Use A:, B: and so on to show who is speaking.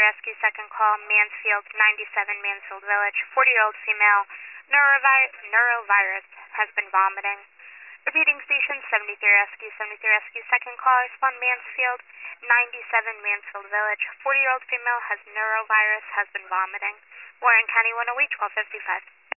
A: Rescue, second call, Mansfield, 97 Mansfield Village. 40-year-old female, neurovirus, has been vomiting. Repeating station, 73 Rescue, 73 Rescue, second call, respond Mansfield, 97 Mansfield Village. 40-year-old female has neurovirus, has been vomiting. Warren County 108, 1255.